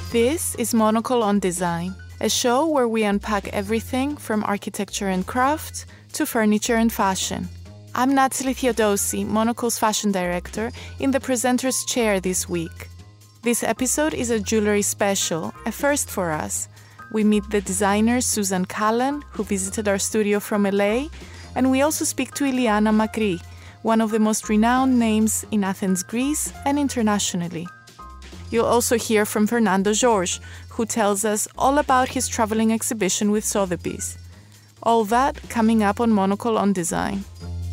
This is Monocle on Design, a show where we unpack everything from architecture and craft to furniture and fashion. I'm Natalie Theodosi, Monocle's fashion director, in the presenter's chair this week. This episode is a jewelry special, a first for us. We meet the designer Susan Callan, who visited our studio from LA, and we also speak to Iliana Macri, one of the most renowned names in Athens, Greece, and internationally. You'll also hear from Fernando Jorge, who tells us all about his traveling exhibition with Sotheby's. All that coming up on Monocle on Design.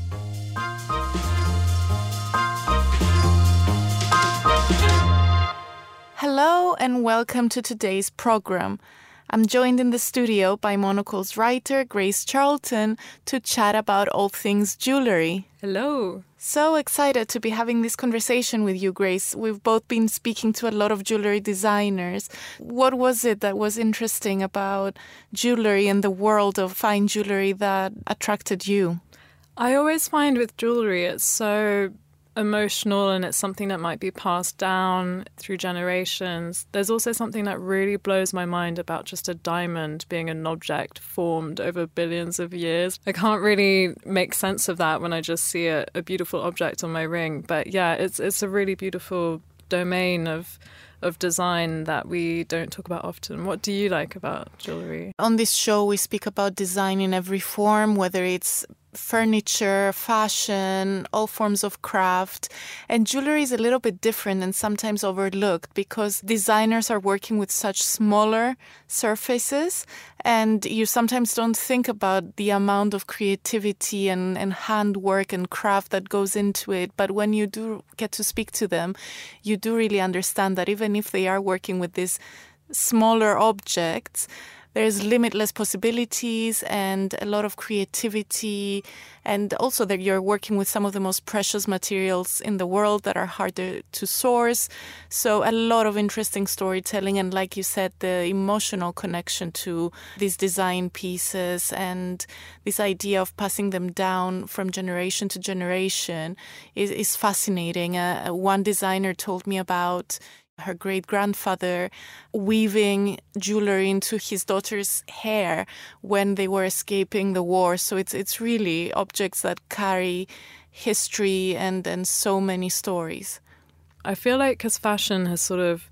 Hello and welcome to today's program. I'm joined in the studio by Monocle's writer, Grace Charlton, to chat about all things jewelry. Hello. So excited to be having this conversation with you, Grace. We've both been speaking to a lot of jewelry designers. What was it that was interesting about jewelry and the world of fine jewelry that attracted you? I always find with jewelry it's so emotional and it's something that might be passed down through generations. There's also something that really blows my mind about just a diamond being an object formed over billions of years. I can't really make sense of that when I just see a beautiful object on my ring. But yeah, it's a really beautiful domain of design that we don't talk about often. What do you like about jewelry? On this show, we speak about design in every form, whether it's furniture, fashion, all forms of craft. And jewelry is a little bit different and sometimes overlooked because designers are working with such smaller surfaces and you sometimes don't think about the amount of creativity and handwork and craft that goes into it. But when you do get to speak to them, you do really understand that even if they are working with these smaller objects, there's limitless possibilities and a lot of creativity, and also that you're working with some of the most precious materials in the world that are harder to source. So a lot of interesting storytelling and, like you said, the emotional connection to these design pieces and this idea of passing them down from generation to generation is fascinating. One designer told me about her great-grandfather weaving jewelry into his daughter's hair when they were escaping the war. So it's really objects that carry history and so many stories. I feel like because fashion has sort of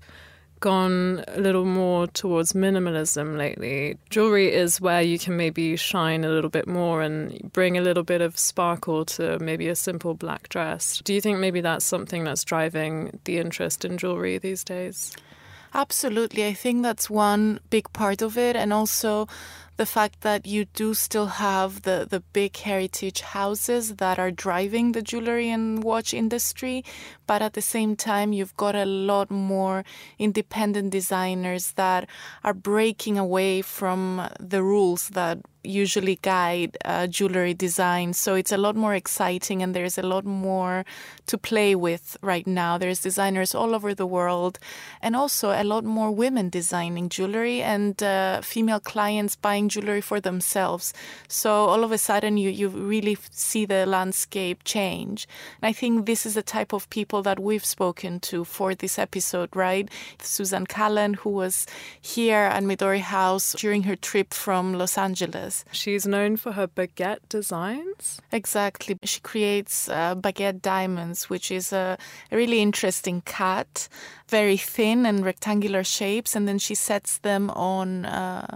gone a little more towards minimalism lately, jewelry is where you can maybe shine a little bit more and bring a little bit of sparkle to maybe a simple black dress. Do you think maybe that's something that's driving the interest in jewelry these days? Absolutely. I think that's one big part of it, and also the fact that you do still have the big heritage houses that are driving the jewelry and watch industry, but at the same time you've got a lot more independent designers that are breaking away from the rules that usually guide jewelry design. So it's a lot more exciting and there's a lot more to play with right now. There's designers all over the world and also a lot more women designing jewelry and female clients buying jewelry for themselves. So all of a sudden you really see the landscape change. And I think this is the type of people that we've spoken to for this episode, right? Susan Callan, who was here at Midori House during her trip from Los Angeles. She's known for her baguette designs. Exactly. She creates baguette diamonds, which is a really interesting cut, very thin and rectangular shapes, and then she sets them on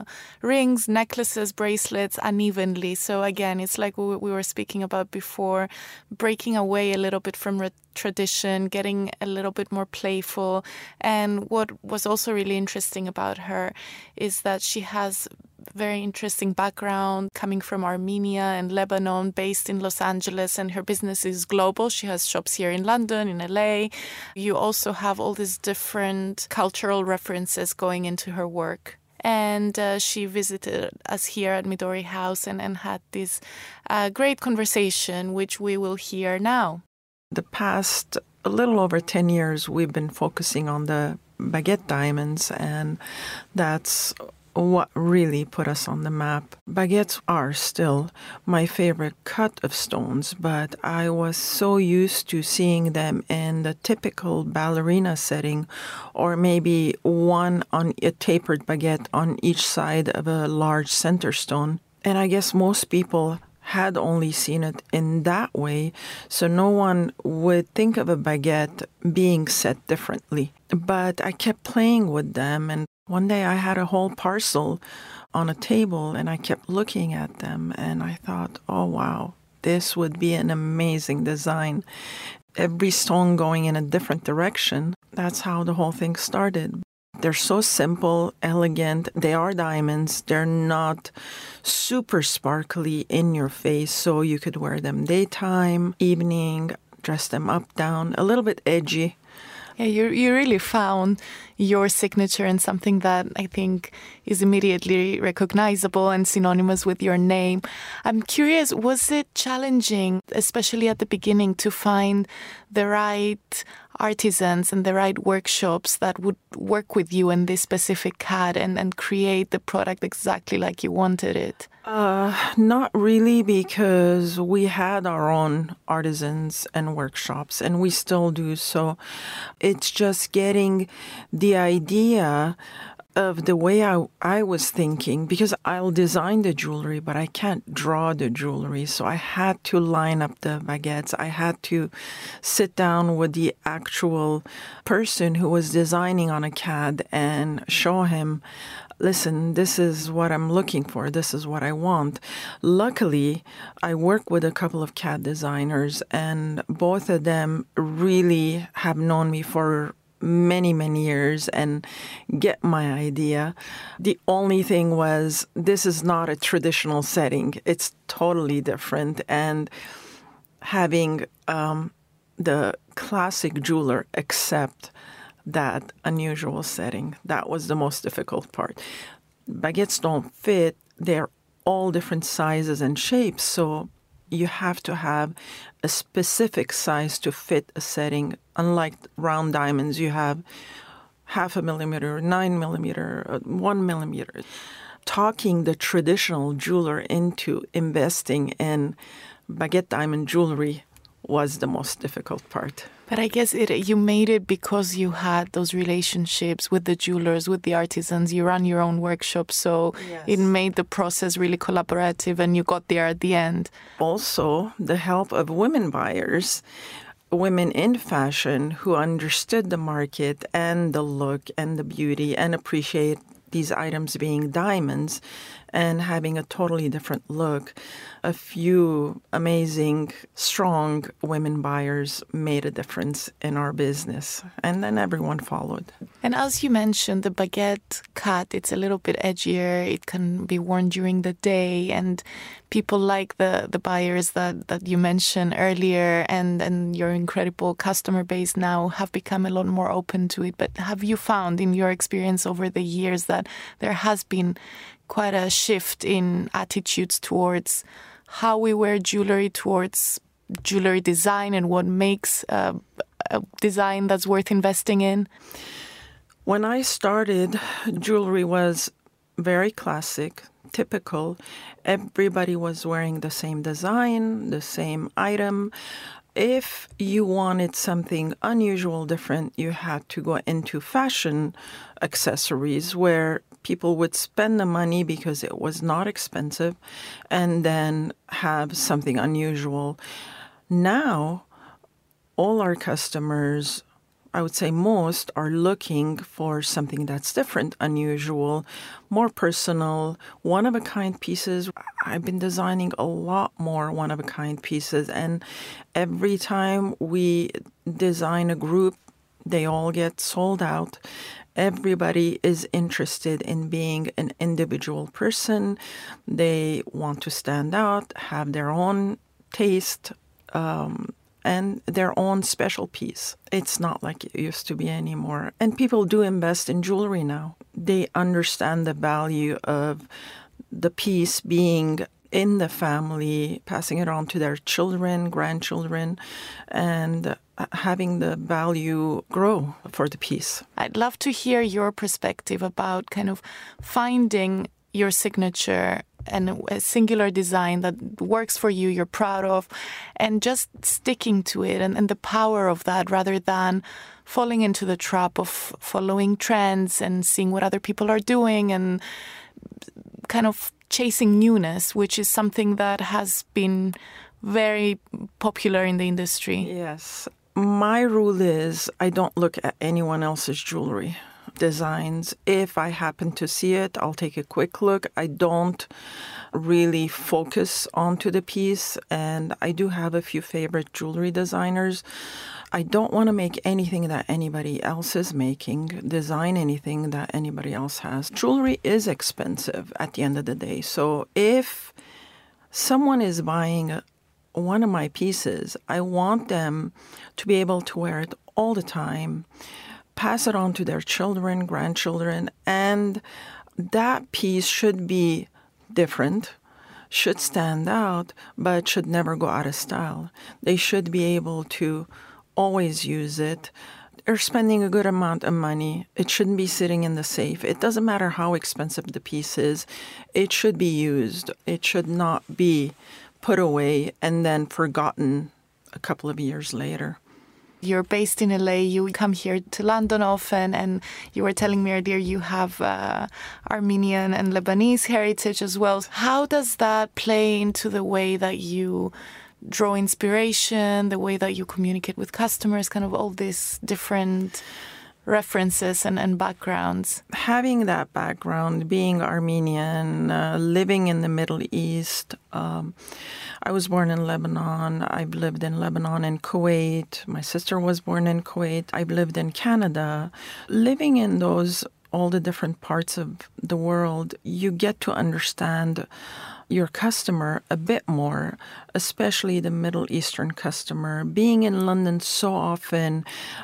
rings, necklaces, bracelets unevenly. So again, it's like we were speaking about before, breaking away a little bit from tradition, getting a little bit more playful. And what was also really interesting about her is that she has very interesting background coming from Armenia and Lebanon, based in Los Angeles, and her business is global. She has shops here in London, in LA. You also have all these different cultural references going into her work. And she visited us here at Midori House and had this great conversation, which we will hear now. The past a little over 10 years, we've been focusing on the baguette diamonds, and that's what really put us on the map. Baguettes are still my favorite cut of stones, but I was so used to seeing them in the typical ballerina setting, or maybe one on a tapered baguette on each side of a large center stone. And I guess most people had only seen it in that way, so no one would think of a baguette being set differently. But I kept playing with them, and one day I had a whole parcel on a table, and I kept looking at them, and I thought, oh wow, this would be an amazing design. Every stone going in a different direction. That's how the whole thing started. They're so simple, elegant. They are diamonds. They're not super sparkly in your face, so you could wear them daytime, evening, dress them up, down, a little bit edgy. Yeah, you really found your signature and something that I think is immediately recognizable and synonymous with your name. I'm curious, was it challenging, especially at the beginning, to find the right artisans and the right workshops that would work with you in this specific cat and create the product exactly like you wanted it? Not really, because we had our own artisans and workshops, and we still do. So it's just getting the idea of the way I was thinking, because I'll design the jewelry, but I can't draw the jewelry. So I had to line up the baguettes. I had to sit down with the actual person who was designing on a CAD and show him, listen, this is what I'm looking for. This is what I want. Luckily, I work with a couple of CAD designers, and both of them really have known me for many, many years and get my idea. The only thing was, this is not a traditional setting. It's totally different. And having the classic jeweler accept that unusual setting, that was the most difficult part. Baguettes don't fit. They're all different sizes and shapes, so you have to have a specific size to fit a setting. Unlike round diamonds, you have 0.5 millimeter, 9 millimeter, 1 millimeter. Talking the traditional jeweler into investing in baguette diamond jewelry was the most difficult part. But I guess you made it because you had those relationships with the jewelers, with the artisans. You run your own workshop, so yes, it made the process really collaborative, and you got there at the end. Also, the help of women buyers, women in fashion who understood the market and the look and the beauty and appreciate these items being diamonds and having a totally different look. A few amazing, strong women buyers made a difference in our business, and then everyone followed. And as you mentioned, the baguette cut, it's a little bit edgier. It can be worn during the day, and people like the buyers that you mentioned earlier, and your incredible customer base now have become a lot more open to it. But have you found in your experience over the years that there has been quite a shift in attitudes towards how we wear jewelry, towards jewelry design, and what makes a design that's worth investing in? When I started, jewelry was very classic, typical. Everybody was wearing the same design, the same item. If you wanted something unusual, different, you had to go into fashion accessories where people would spend the money because it was not expensive and then have something unusual. Now, all our customers, I would say most, are looking for something that's different, unusual, more personal, one-of-a-kind pieces. I've been designing a lot more one-of-a-kind pieces, and every time we design a group, they all get sold out. Everybody is interested in being an individual person. They want to stand out, have their own taste, and their own special piece. It's not like it used to be anymore. And people do invest in jewelry now. They understand the value of the piece being in the family, passing it on to their children, grandchildren, and having the value grow for the piece. I'd love to hear your perspective about kind of finding your signature and a singular design that works for you, you're proud of, and just sticking to it and the power of that rather than falling into the trap of following trends and seeing what other people are doing and kind of chasing newness, which is something that has been very popular in the industry. Yes. My rule is I don't look at anyone else's jewelry designs. If I happen to see it, I'll take a quick look. I don't really focus onto the piece, and I do have a few favorite jewelry designers. I don't want to make anything that anybody else is making, design anything that anybody else has. Jewelry is expensive at the end of the day. So if someone is buying one of my pieces, I want them to be able to wear it all the time, pass it on to their children, grandchildren, and that piece should be different, should stand out, but should never go out of style. They should be able to always use it. They're spending a good amount of money. It shouldn't be sitting in the safe. It doesn't matter how expensive the piece is. It should be used. It should not be put away and then forgotten a couple of years later. You're based in LA, you come here to London often, and you were telling me earlier you have Armenian and Lebanese heritage as well. How does that play into the way that you draw inspiration, the way that you communicate with customers, kind of all these different references and backgrounds? Having that background, being Armenian, living in the Middle East, I was born in Lebanon. I've lived in Lebanon and Kuwait. My sister was born in Kuwait. I've lived in Canada. Living in all the different parts of the world, you get to understand your customer a bit more, especially the Middle Eastern customer. Being in London so often,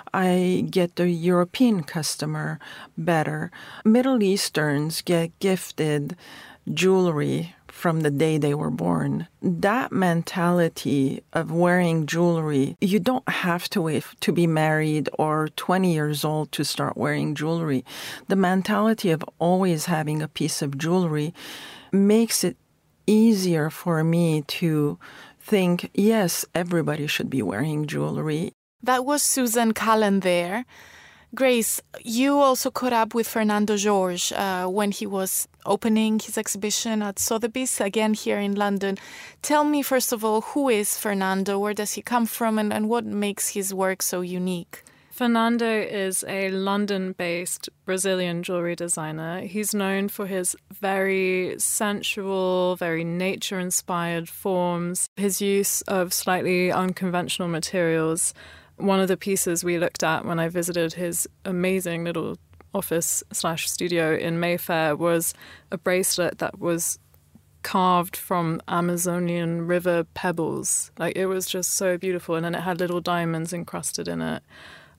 I get the European customer better. Middle Easterns get gifted jewelry from the day they were born. That mentality of wearing jewelry, you don't have to wait to be married or 20 years old to start wearing jewelry. The mentality of always having a piece of jewelry makes it easier for me to think, yes, everybody should be wearing jewelry. That was Susan Callan there. Grace, you also caught up with Fernando Jorge when he was opening his exhibition at Sotheby's, again here in London. Tell me, first of all, who is Fernando? Where does he come from? And what makes his work so unique? Fernando is a London-based Brazilian jewelry designer. He's known for his very sensual, very nature-inspired forms, his use of slightly unconventional materials. One of the pieces we looked at when I visited his amazing little office/studio in Mayfair was a bracelet that was carved from Amazonian river pebbles. Like, it was just so beautiful, and then it had little diamonds encrusted in it.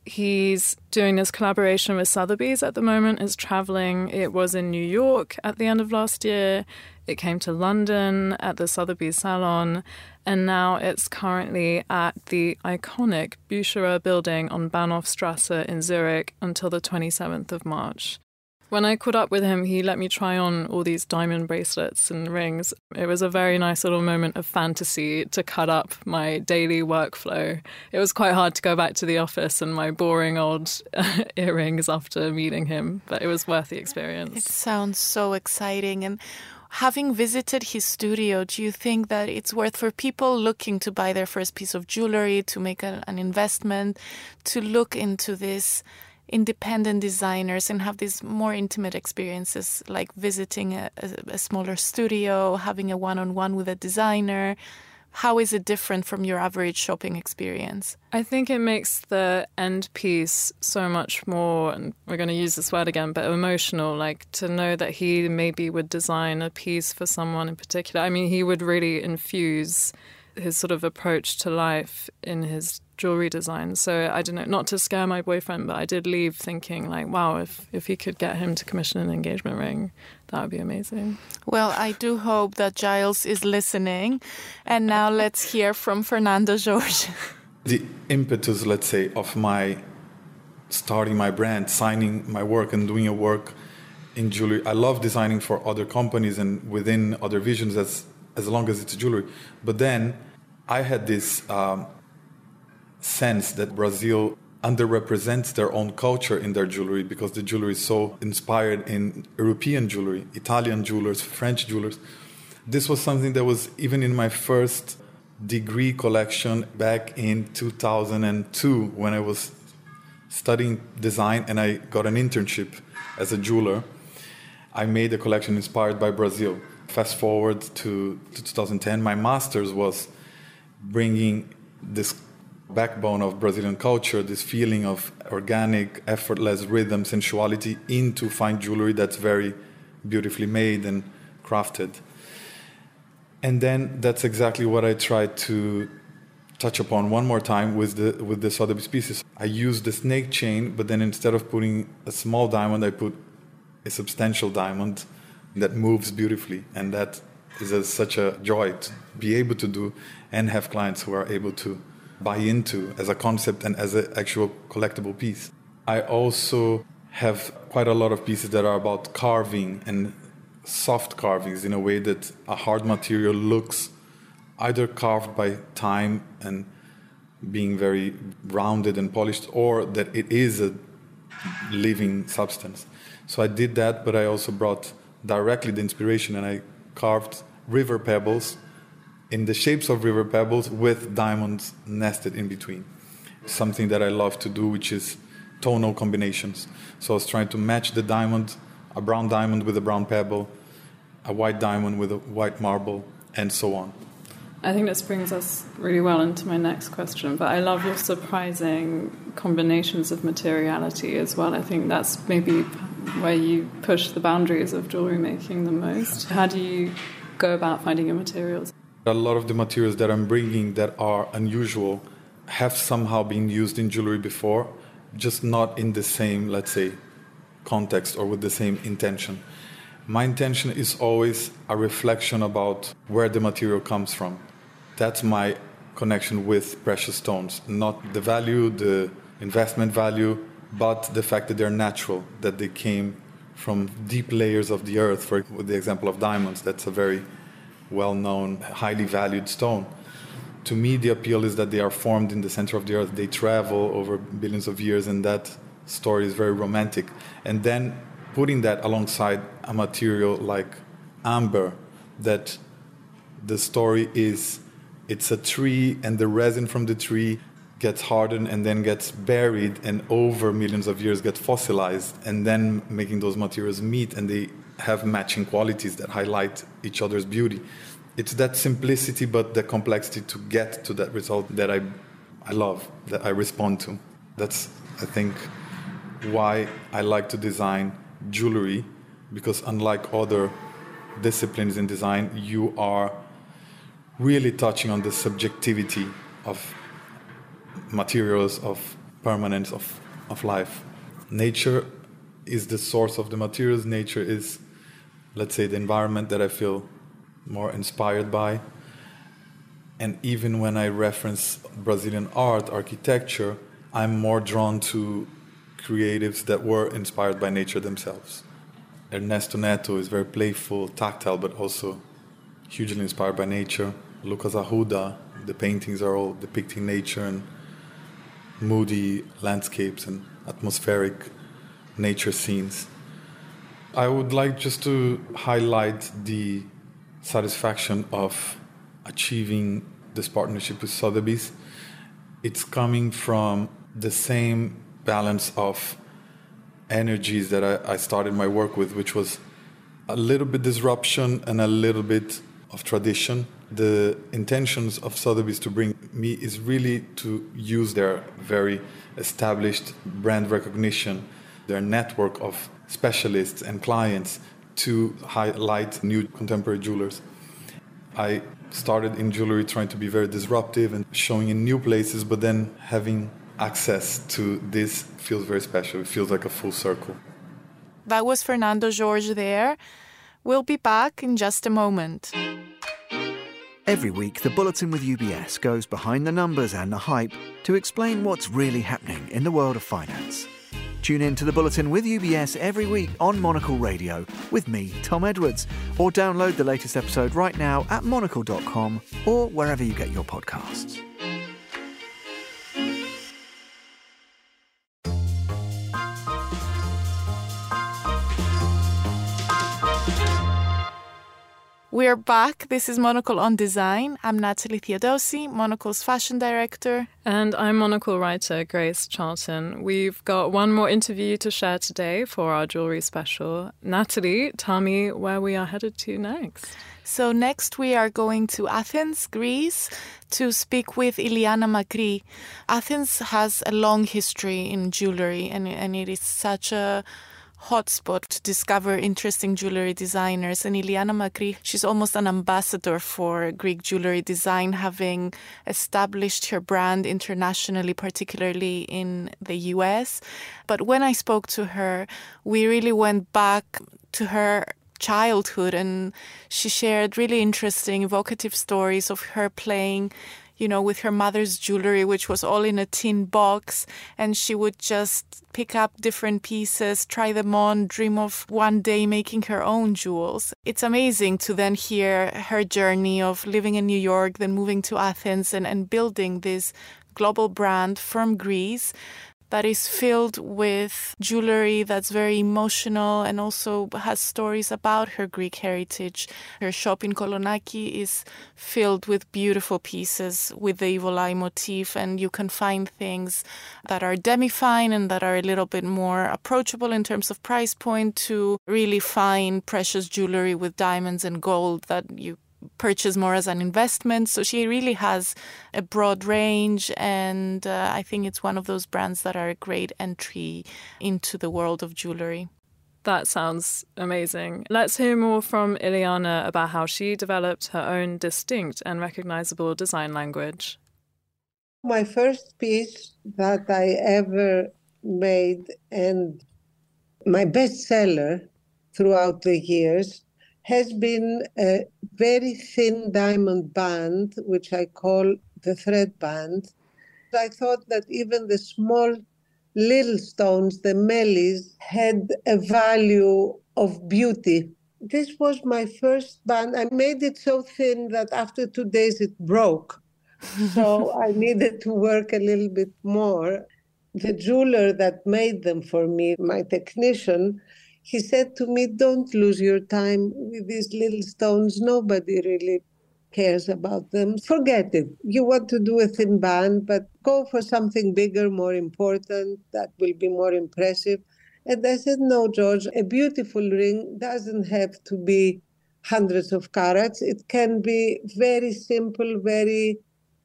He's doing this collaboration with Sotheby's at the moment. It's traveling. It was in New York at the end of last year. It came to London at the Sotheby's Salon. And now it's currently at the iconic Bücherer building on Bahnhofstrasse in Zurich until the 27th of March. When I caught up with him, he let me try on all these diamond bracelets and rings. It was a very nice little moment of fantasy to cut up my daily workflow. It was quite hard to go back to the office and my boring old earrings after meeting him, but it was worth the experience. It sounds so exciting. And having visited his studio, do you think that it's worth for people looking to buy their first piece of jewelry, to make an investment, to look into this independent designers and have these more intimate experiences, like visiting a smaller studio, having a one-on-one with a designer? How is it different from your average shopping experience? I think it makes the end piece so much more, and we're going to use this word again, but emotional, like to know that he maybe would design a piece for someone in particular. I mean, he would really infuse his sort of approach to life in his jewelry design. So I don't know, not to scare my boyfriend, but I did leave thinking like, wow, if he could get him to commission an engagement ring, that would be amazing. Well, I do hope that Giles is listening. And now let's hear from Fernando Jorge. The impetus, let's say, of my starting my brand, signing my work and doing a work in jewelry. I love designing for other companies and within other visions as long as it's jewelry. But then I had this sense that Brazil underrepresents their own culture in their jewelry because the jewelry is so inspired in European jewelry, Italian jewelers, French jewelers. This was something that was even in my first degree collection back in 2002 when I was studying design and I got an internship as a jeweler. I made a collection inspired by Brazil. Fast forward to 2010, my master's was bringing this backbone of Brazilian culture, this feeling of organic, effortless rhythm, sensuality into fine jewelry that's very beautifully made and crafted. And then that's exactly what I tried to touch upon one more time with the Sotheby's pieces. I used the snake chain, but then instead of putting a small diamond, I put a substantial diamond that moves beautifully. And that is such a joy to be able to do and have clients who are able to buy into as a concept and as an actual collectible piece. I also have quite a lot of pieces that are about carving and soft carvings in a way that a hard material looks either carved by time and being very rounded and polished, or that it is a living substance. So I did that, but I also brought directly the inspiration and I carved river pebbles in the shapes of river pebbles with diamonds nested in between. Something that I love to do, which is tonal combinations. So I was trying to match the diamond, a brown diamond with a brown pebble, a white diamond with a white marble, and so on. I think this brings us really well into my next question, but I love your surprising combinations of materiality as well. I think that's maybe where you push the boundaries of jewelry making the most. How do you go about finding your materials? A lot of the materials that I'm bringing that are unusual have somehow been used in jewelry before, just not in the same, let's say, context or with the same intention. My intention is always a reflection about where the material comes from. That's my connection with precious stones. Not the value, the investment value, but the fact that they're natural, that they came from deep layers of the earth. With the example of diamonds, that's a very well-known, highly valued stone. To me, the appeal is that they are formed in the center of the earth. They travel over billions of years, and that story is very romantic. And then putting that alongside a material like amber, that the story is, it's a tree, and the resin from the tree gets hardened and then gets buried, and over millions of years get fossilized, and then making those materials meet, and they have matching qualities that highlight each other's beauty. It's that simplicity, but the complexity to get to that result that I love, that I respond to. That's, I think, why I like to design jewelry, because unlike other disciplines in design, you are really touching on the subjectivity of materials, of permanence, of life. Nature is the source of the materials. Nature is, let's say, the environment that I feel more inspired by. And even when I reference Brazilian art, architecture, I'm more drawn to creatives that were inspired by nature themselves. Ernesto Neto is very playful, tactile, but also hugely inspired by nature. Lucas Arruda, the paintings are all depicting nature and moody landscapes and atmospheric nature scenes. I would like just to highlight the satisfaction of achieving this partnership with Sotheby's. It's coming from the same balance of energies that I started my work with, which was a little bit disruption and a little bit of tradition. The intentions of Sotheby's to bring me is really to use their very established brand recognition, their network of specialists and clients to highlight new contemporary jewelers. I started in jewelry trying to be very disruptive and showing in new places, but then having access to this feels very special. It feels like a full circle. That was Fernando Jorge there. We'll be back in just a moment. Every week, the Bulletin with UBS goes behind the numbers and the hype to explain what's really happening in the world of finance. Tune in to the Bulletin with UBS every week on Monocle Radio with me, Tom Edwards, or download the latest episode right now at monocle.com or wherever you get your podcasts. We're back. This is Monocle on Design. I'm Natalie Theodosi, Monocle's fashion director. And I'm Monocle writer Grace Charlton. We've got one more interview to share today for our jewelry special. Natalie, tell me where we are headed to next. So next we are going to Athens, Greece, to speak with Iliana Makri. Athens has a long history in jewelry, and it is such a hotspot to discover interesting jewelry designers. And Iliana Makri, she's almost an ambassador for Greek jewelry design, having established her brand internationally, particularly in the US. But when I spoke to her, we really went back to her childhood, and she shared really interesting, evocative stories of her playing, with her mother's jewelry, which was all in a tin box, and she would just pick up different pieces, try them on, dream of one day making her own jewels. It's amazing to then hear her journey of living in New York, then moving to Athens and building this global brand from Greece that is filled with jewelry that's very emotional and also has stories about her Greek heritage. Her shop in Kolonaki is filled with beautiful pieces with the Ivolai motif, and you can find things that are demi-fine and that are a little bit more approachable in terms of price point to really fine, precious jewelry with diamonds and gold that you purchase more as an investment. So she really has a broad range, and I think it's one of those brands that are a great entry into the world of jewelry. That sounds amazing. Let's hear more from Iliana about how she developed her own distinct and recognizable design language. My first piece that I ever made, and my bestseller throughout the years, has been a very thin diamond band, which I call the thread band. I thought that even the small little stones, the melis, had a value of beauty. This was my first band. I made it so thin that after 2 days it broke. So I needed to work a little bit more. The jeweler that made them for me, my technician, he said to me, don't lose your time with these little stones. Nobody really cares about them. Forget it. You want to do a thin band, but go for something bigger, more important, that will be more impressive. And I said, no, George, a beautiful ring doesn't have to be hundreds of carats. It can be very simple, very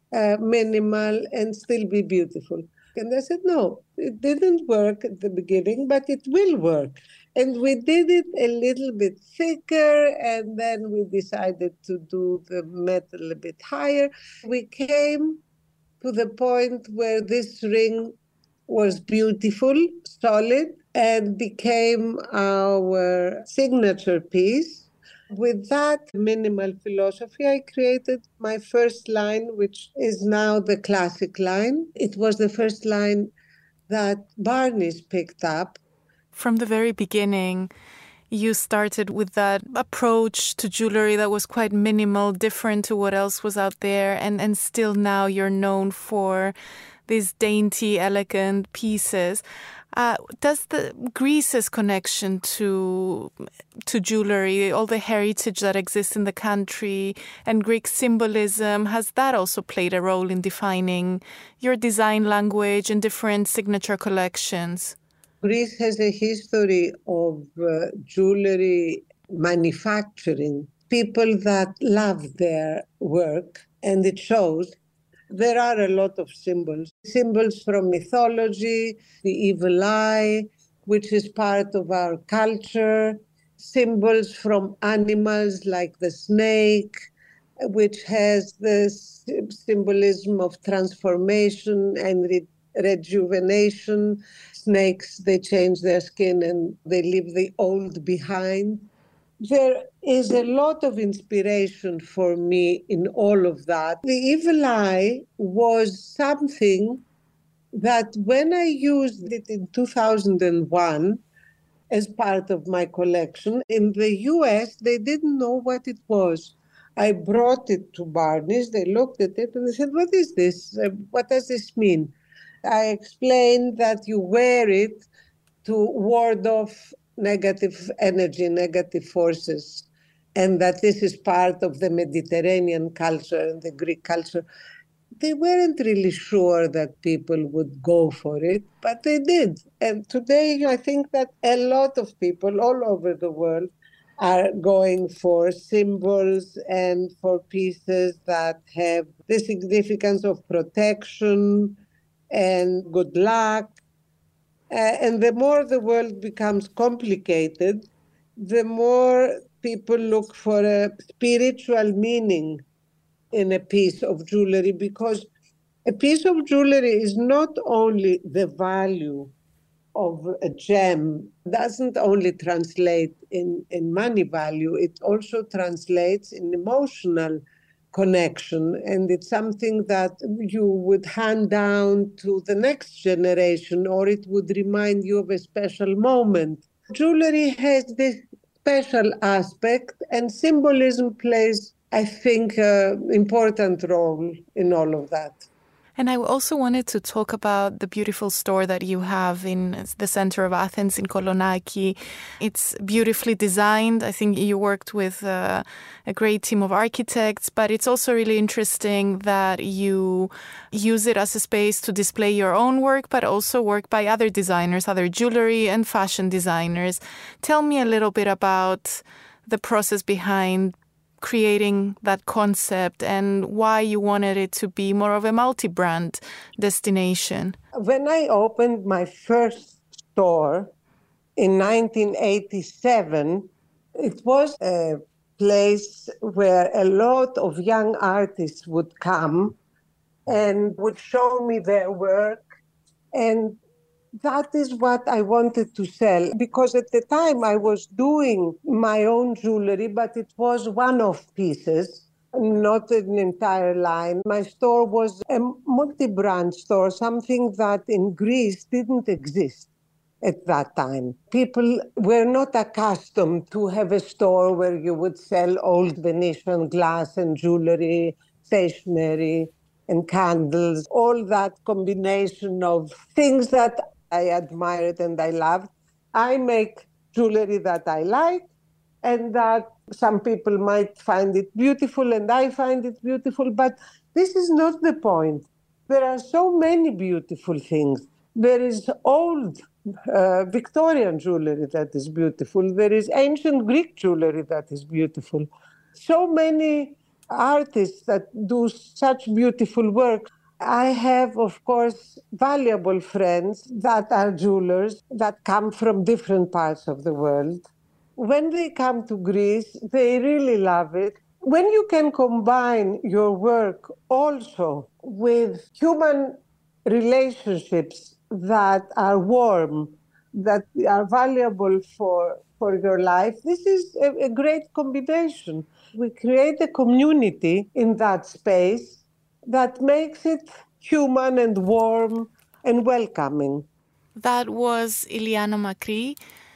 minimal, and still be beautiful. And I said, no, it didn't work at the beginning, but it will work. And we did it a little bit thicker, and then we decided to do the metal a bit higher. We came to the point where this ring was beautiful, solid, and became our signature piece. With that minimal philosophy, I created my first line, which is now the classic line. It was the first line that Barney's picked up. From the very beginning, you started with that approach to jewelry that was quite minimal, different to what else was out there, and still now you're known for these dainty, elegant pieces. Does the Greece's connection to jewelry, all the heritage that exists in the country, and Greek symbolism, has that also played a role in defining your design language and different signature collections? Greece has a history of jewelry manufacturing, people that love their work, and it shows. There are a lot of symbols from mythology, the evil eye, which is part of our culture, symbols from animals like the snake, which has the symbolism of transformation and rejuvenation. Snakes, they change their skin and they leave the old behind. There is a lot of inspiration for me in all of that. The evil eye was something that when I used it in 2001 as part of my collection, in the US, they didn't know what it was. I brought it to Barney's, they looked at it and they said, "What is this? What does this mean?" I explained that you wear it to ward off negative energy, negative forces, and that this is part of the Mediterranean culture and the Greek culture. They weren't really sure that people would go for it, but they did. And today, I think that a lot of people all over the world are going for symbols and for pieces that have the significance of protection and good luck. And the more the world becomes complicated, the more people look for a spiritual meaning in a piece of jewelry, because a piece of jewelry is not only the value of a gem, doesn't only translate in money value, it also translates in emotional connection. And it's something that you would hand down to the next generation, or it would remind you of a special moment. Jewelry has this special aspect, and symbolism plays, I think, an important role in all of that. And I also wanted to talk about the beautiful store that you have in the center of Athens in Kolonaki. It's beautifully designed. I think you worked with a great team of architects, but it's also really interesting that you use it as a space to display your own work, but also work by other designers, other jewelry and fashion designers. Tell me a little bit about the process behind creating that concept and why you wanted it to be more of a multi-brand destination. When I opened my first store in 1987, it was a place where a lot of young artists would come and would show me their work. And that is what I wanted to sell, because at the time I was doing my own jewelry, but it was one-off pieces, not an entire line. My store was a multi-brand store, something that in Greece didn't exist at that time. People were not accustomed to have a store where you would sell old Venetian glass and jewelry, stationery, and candles, all that combination of things that I admired and I loved. I make jewelry that I like and that some people might find it beautiful and I find it beautiful, but this is not the point. There are so many beautiful things. There is old Victorian jewelry that is beautiful. There is ancient Greek jewelry that is beautiful. So many artists that do such beautiful work. I have, of course, valuable friends that are jewelers that come from different parts of the world. When they come to Greece, they really love it. When you can combine your work also with human relationships that are warm, that are valuable for your life, this is a great combination. We create a community in that space that makes it human and warm and welcoming. That was Iliana Makri.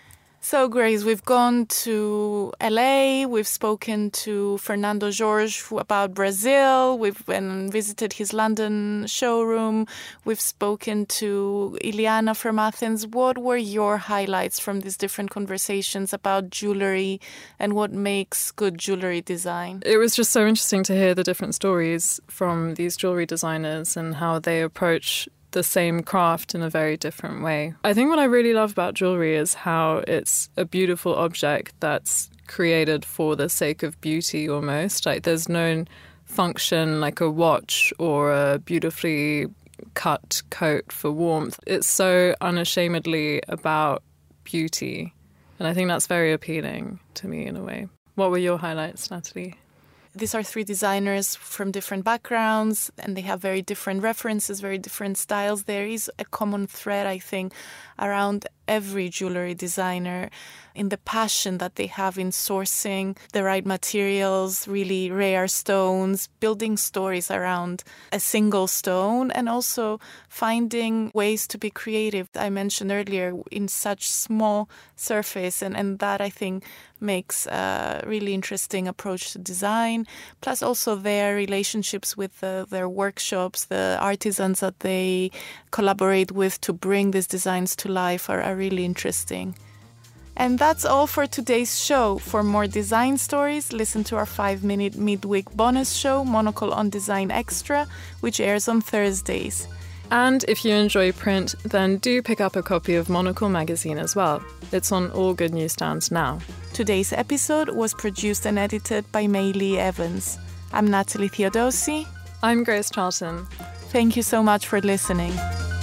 So, Grace, we've gone to LA, we've spoken to Fernando Jorge about Brazil, we've visited his London showroom, we've spoken to Iliana from Athens. What were your highlights from these different conversations about jewelry and what makes good jewelry design? It was just so interesting to hear the different stories from these jewelry designers and how they approach the same craft in a very different way. I think what I really love about jewelry is how it's a beautiful object that's created for the sake of beauty almost. Like there's no function like a watch or a beautifully cut coat for warmth. It's so unashamedly about beauty. And I think that's very appealing to me in a way. What were your highlights, Natalie? These are 3 designers from different backgrounds, and they have very different references, very different styles. There is a common thread, I think, around every jewelry designer in the passion that they have in sourcing the right materials, really rare stones, building stories around a single stone, and also finding ways to be creative. I mentioned earlier, in such small surface, and that I think makes a really interesting approach to design. Plus also their relationships with their workshops, the artisans that they collaborate with to bring these designs to life are really interesting. And that's all for today's show. For more design stories, listen to our 5-minute midweek bonus show, Monocle on Design Extra, which airs on Thursdays. And if you enjoy print, then do pick up a copy of Monocle magazine as well. It's on all good newsstands now. Today's episode was produced and edited by May Lee Evans. I'm Natalie Theodosi. I'm Grace Charlton. Thank you so much for listening.